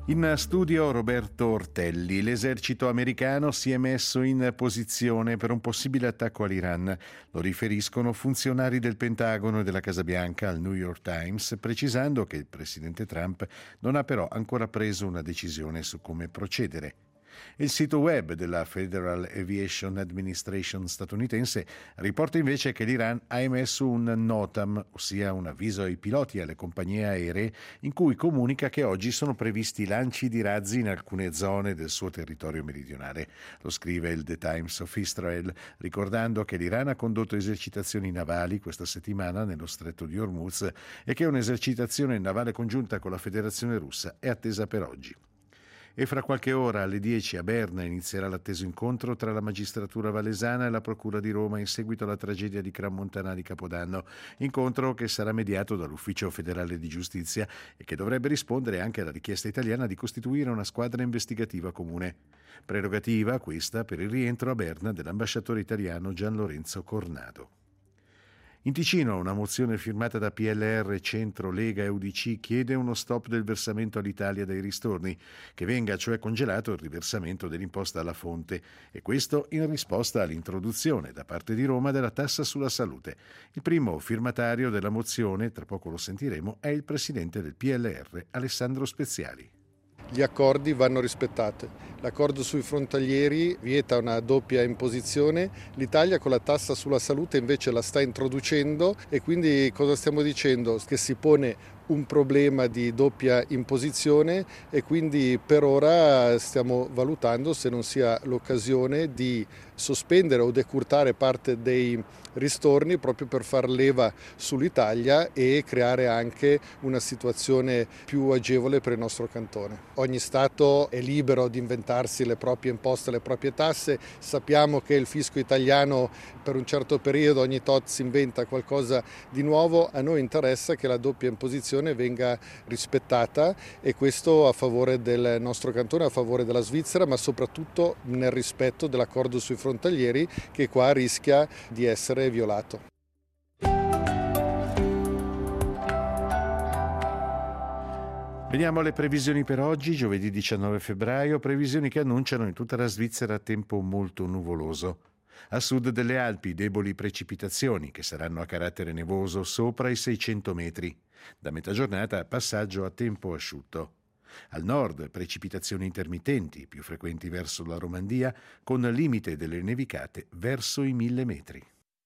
In studio Roberto Ortelli. L'esercito americano si è messo in posizione per un possibile attacco all'Iran. Lo riferiscono funzionari del Pentagono e della Casa Bianca al New York Times, precisando che il presidente Trump non ha però ancora preso una decisione su come procedere. Il sito web della Federal Aviation Administration statunitense riporta invece che l'Iran ha emesso un NOTAM, ossia un avviso ai piloti e alle compagnie aeree, in cui comunica che oggi sono previsti lanci di razzi in alcune zone del suo territorio meridionale. Lo scrive il The Times of Israel, ricordando che l'Iran ha condotto esercitazioni navali questa settimana nello stretto di Hormuz e che un'esercitazione navale congiunta con la Federazione Russa è attesa per oggi. E fra qualche ora alle 10 a Berna inizierà l'atteso incontro tra la magistratura valesana e la procura di Roma in seguito alla tragedia di Crans-Montana di Capodanno, incontro che sarà mediato dall'Ufficio federale di giustizia e che dovrebbe rispondere anche alla richiesta italiana di costituire una squadra investigativa comune. Prerogativa questa per il rientro a Berna dell'ambasciatore italiano Gian Lorenzo Cornado. In Ticino una mozione firmata da PLR, Centro, Lega e UDC chiede uno stop del versamento all'Italia dei ristorni, che venga cioè congelato il riversamento dell'imposta alla fonte, e questo in risposta all'introduzione da parte di Roma della tassa sulla salute. Il primo firmatario della mozione, tra poco lo sentiremo, è il presidente del PLR, Alessandro Speziali. Gli accordi vanno rispettati. L'accordo sui frontalieri vieta una doppia imposizione, l'Italia con la tassa sulla salute invece la sta introducendo e quindi cosa stiamo dicendo? Che si pone un problema di doppia imposizione e quindi per ora stiamo valutando se non sia l'occasione di sospendere o decurtare parte dei ristorni proprio per far leva sull'Italia e creare anche una situazione più agevole per il nostro cantone. Ogni Stato è libero di inventarsi le proprie imposte, le proprie tasse. Sappiamo che il fisco italiano per un certo periodo ogni tot si inventa qualcosa di nuovo. A noi interessa che la doppia imposizione venga rispettata e questo a favore del nostro cantone, a favore della Svizzera, ma soprattutto nel rispetto dell'accordo sui frontalieri che qua rischia di essere violato. Vediamo le previsioni per oggi, giovedì 19 febbraio, previsioni che annunciano in tutta la Svizzera tempo molto nuvoloso. A sud delle Alpi deboli precipitazioni che saranno a carattere nevoso sopra i 600 metri. Da metà giornata passaggio a tempo asciutto. Al nord precipitazioni intermittenti, più frequenti verso la Romandia, con limite delle nevicate verso i 1000 metri.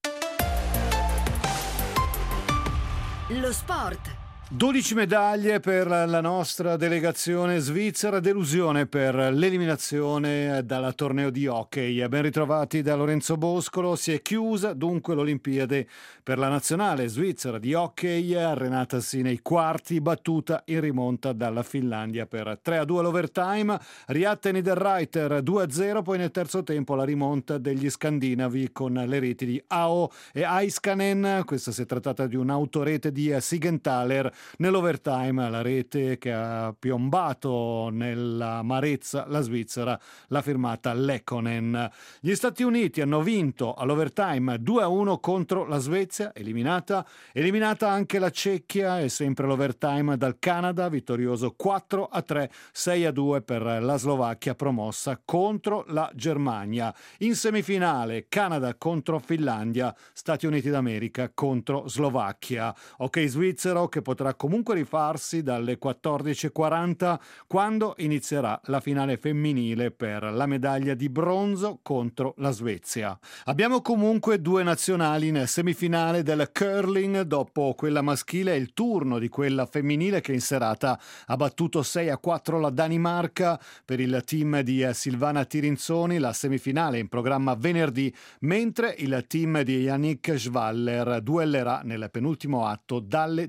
Lo sport. 12 medaglie per la nostra delegazione svizzera, delusione per l'eliminazione dal torneo di hockey. Ben ritrovati da Lorenzo Boscolo, si è chiusa dunque l'Olimpiade per la nazionale svizzera di hockey, arenatasi nei quarti, battuta in rimonta dalla Finlandia per 3-2 all'overtime, Riatta e Niederreiter 2-0, poi nel terzo tempo la rimonta degli scandinavi con le reti di Ao e Aiskanen. Questa si è trattata di un'autorete di Sigenthaler. Nell'overtime la rete che ha piombato nell'amarezza la Svizzera l'ha firmata Lekkonen. Gli Stati Uniti hanno vinto all'overtime 2-1 contro la Svezia, eliminata anche la Cecchia e sempre l'overtime dal Canada, vittorioso 4-3, 6-2 per la Slovacchia promossa contro la Germania. In semifinale Canada contro Finlandia, Stati Uniti d'America contro Slovacchia. Ok svizzero che potrà comunque rifarsi dalle 14:40 quando inizierà la finale femminile per la medaglia di bronzo contro la Svezia. Abbiamo comunque due nazionali in semifinale del curling. Dopo quella maschile è il turno di quella femminile che in serata ha battuto 6-4 la Danimarca. Per il team di Silvana Tirinzoni la semifinale è in programma venerdì, mentre il team di Yannick Schwaller duellerà nel penultimo atto dalle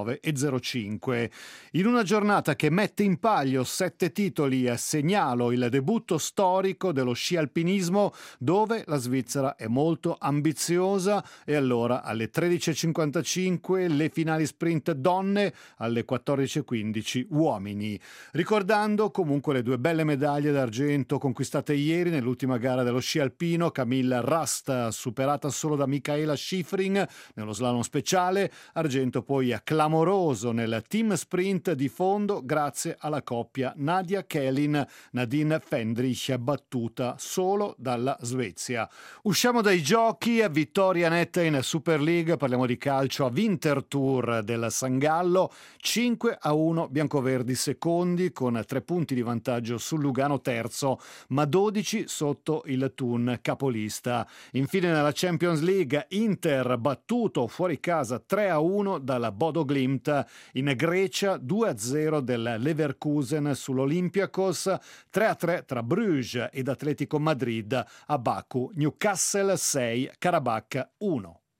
19:05. In una giornata che mette in palio 7 titoli, segnalo il debutto storico dello sci alpinismo, dove la Svizzera è molto ambiziosa, e allora alle 13:55 le finali sprint donne, alle 14:15 uomini. Ricordando comunque le due belle medaglie d'argento conquistate ieri nell'ultima gara dello sci alpino, Camille Rast superata solo da Michaela Schifrin nello slalom speciale, argento poi a clamoroso clamoroso nel team sprint di fondo grazie alla coppia Nadia Kelin-Nadine Fendrich, battuta solo dalla Svezia. Usciamo dai giochi, vittoria netta in Super League, parliamo di calcio a Winterthur del San Gallo, 5-1 biancoverdi secondi con 3 punti di vantaggio sul Lugano terzo, ma 12 sotto il Thun capolista. Infine nella Champions League Inter battuto fuori casa 3-1 dalla Bodo Glimt, in Grecia 2-0 del Leverkusen sull'Olympiakos, 3-3 tra Bruges ed Atletico Madrid a Baku, Newcastle 6, Karabakh 1.